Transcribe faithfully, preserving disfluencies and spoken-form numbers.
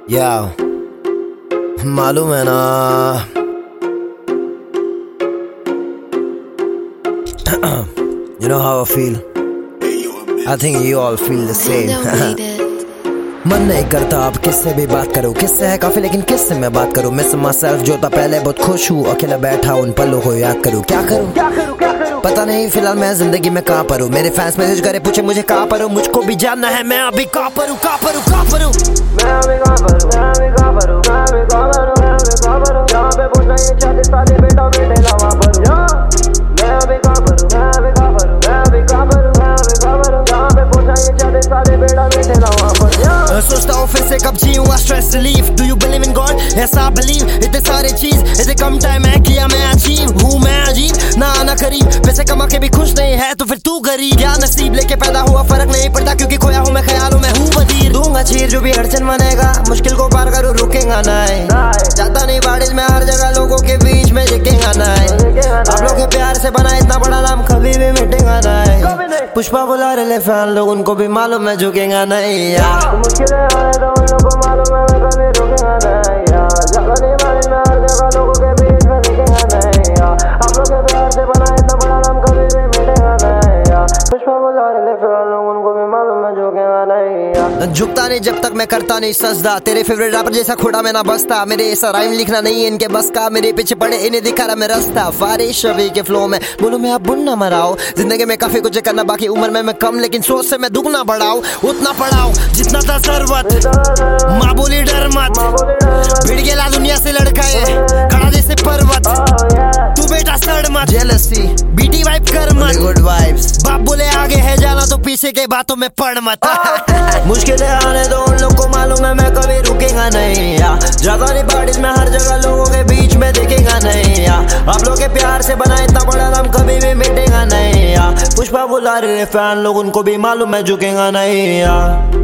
या मालूम है ना You know how I feel? I think you all feel the same. मन नहीं करता अब किससे भी बात करूं, किससे है काफी लेकिन किससे मैं बात करूं। मिस माई सेल्फ जो था पहले बहुत खुश हूँ, अकेला बैठा उन पलों को याद करूं। क्या करूं क्या करूं क्या करूं पता नहीं फिलहाल मैं जिंदगी में कहाँ पर हूँ। मेरे फैंस मैसेज करे पूछे मुझे कहाँ पर हूँ, मुझको भी जानना है मैं अभी कहाँ पर हूँ कहाँ पर हूँ कहाँ पर हूँ मैं अभी कहाँ पर हूँ मैं अभी कहाँ पर हूँ मैं अभी कहाँ पर हूँ मैं अभी कहाँ पर हूँ जहाँ पे पूछना ये चाहते साले बेटा बेटे ला वहाँ पर मैं अभी कहाँ पर हूँ मैं अभी कहाँ पर हूँ मैं अभी कहाँ पर हूँ मैं अभी कहाँ पर हूँ जहाँ पे पूछना ये चाहते साले बेटा बेटे ला वहाँ पर सोचता हूँ फिर से कब जीऊंगा stress relief. Do you believe in God? ऐसा बिलीव इतने सारे चीज इतने कम टाइम में किया मैं अचीव हूँ मैं अजीब ना आना करीब वैसे कमा के भी खुश नहीं है तो फिर तू गरीब। क्या नसीब लेके पैदा हुआ फर्क नहीं पड़ता क्योंकि खोया हूँ मैं ख्यालों में हूँ वजीर। दूंगा चीर जो भी अड़चन बनेगा मुश्किल को पार करूँ रुकेगा ना जाता नहीं बारिश में हर जगह लोगों के बीच में दिखेगा ना आप लोग के प्यार से बना इतना बड़ा नाम कभी भी मिटेगा ना। पुष्पा बुला रहे फैन लोग उनको भी मालूम है झुकेगा नहीं यार। मुश्किलें आए तो उन लोगों को मालूम है मैं कभी रुकेगा नहीं यार। जगह नहीं बारिश में हर जगह लोगों के बीच में दिखेगा नहीं यार। आप लोग के प्यार से बना इतना बड़ा नाम कभी भी मिटेगा नहीं यार। पुष्पा बुला रहे फैन लोग उनको भी मालूम है झुकेगा नहीं यार। झुकता नहीं जब तक मैं करता नहीं सजदा तेरे फेवरेट रैपर जैसा खोड़ा में ना बसता। मेरे ऐसा राइम लिखना नहीं इनके बस का, मेरे पीछे पड़े इन्हें दिखा रहा मैं रास्ता। फारिश रवि के फ्लो में बोलूं मैं अब बुनना मराओ जिंदगी में काफी कुछ करना बाकी उम्र में मैं कम लेकिन सोच से मैं दुगना बढ़ाऊं उतना पढ़ाऊं जितना था जरूरत। माँ बोली डर मत भिड़ गेला दुनिया से लड़का ये खड़ा जैसे पर्वत तू बेटा सड़ मत जेलसी बीटी वाइब कर मत गुड वाइब्स बाप बोले आगे है जाना तो पीछे के बातों में पड़ मत। मुश्किलें आने दो उन लोग को मालूम है मैं कभी रुकेगा नहीं यार। जगह नहीं बारिश में हर जगह लोगों के बीच में दिखेगा नहीं यार। आप लोग के प्यार से बना इतना बड़ा नाम कभी भी मिटेगा नहीं यार। पुष्पा बुला रहे फैन लोग उनको भी मालूम है झुकेगा नहीं यार।